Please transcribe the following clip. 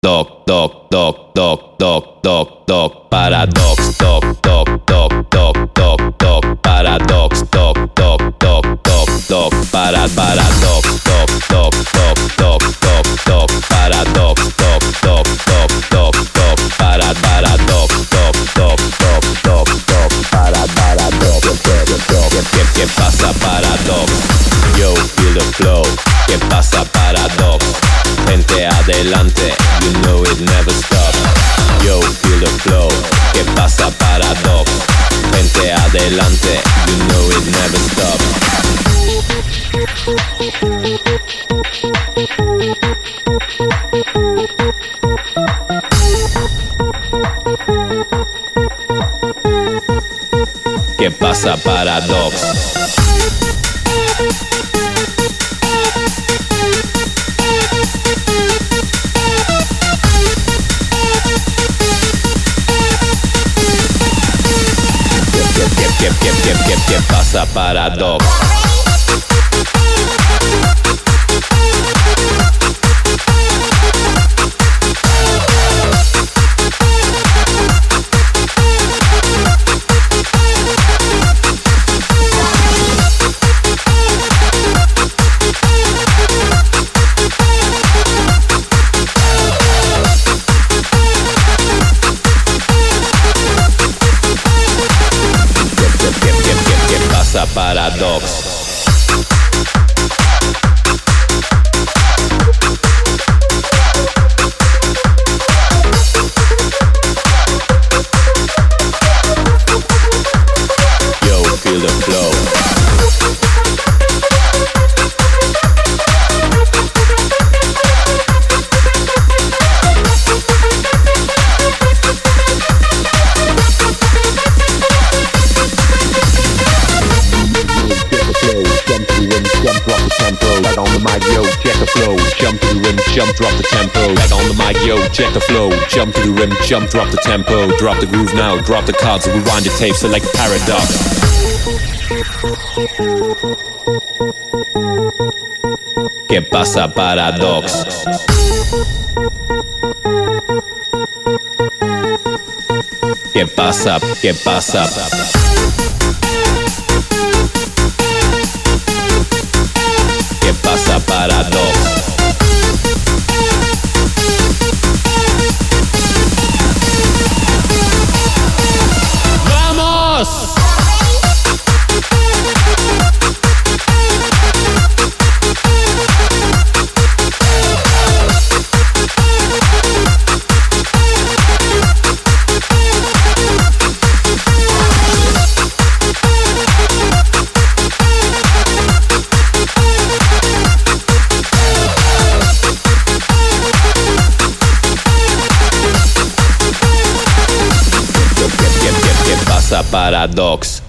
Doc, doc, doc, doc, doc, doc, doc, paradox, doc, doc, doc, doc, doc, doc, paradox, doc, doc, doc, doc, doc, paradox, doc, doc, doc, doc, doc, doc, paradox, doc, doc, doc, doc, doc, paradox, doc, doc, doc, doc, doc, paradox, ¿qué pasa paradox? Yo feel the flow, ¿qué pasa paradox? Gente adelante, you know it never stops. Yo, feel the flow, ¿qué pasa paradox? Gente adelante, you know it never stops. ¿Qué pasa paradox? ¿Qué pasa paradox? Paradox. Yo, feel the flow. Jump, drop the tempo, back on the mic, yo, check the flow. Jump to the rim, jump, drop the tempo. Drop the groove now, drop the cards, rewind your tape, select paradox. ¿Qué pasa paradox? ¿Qué pasa? ¿Qué pasa? ¿Qué pasa paradox? Paradox.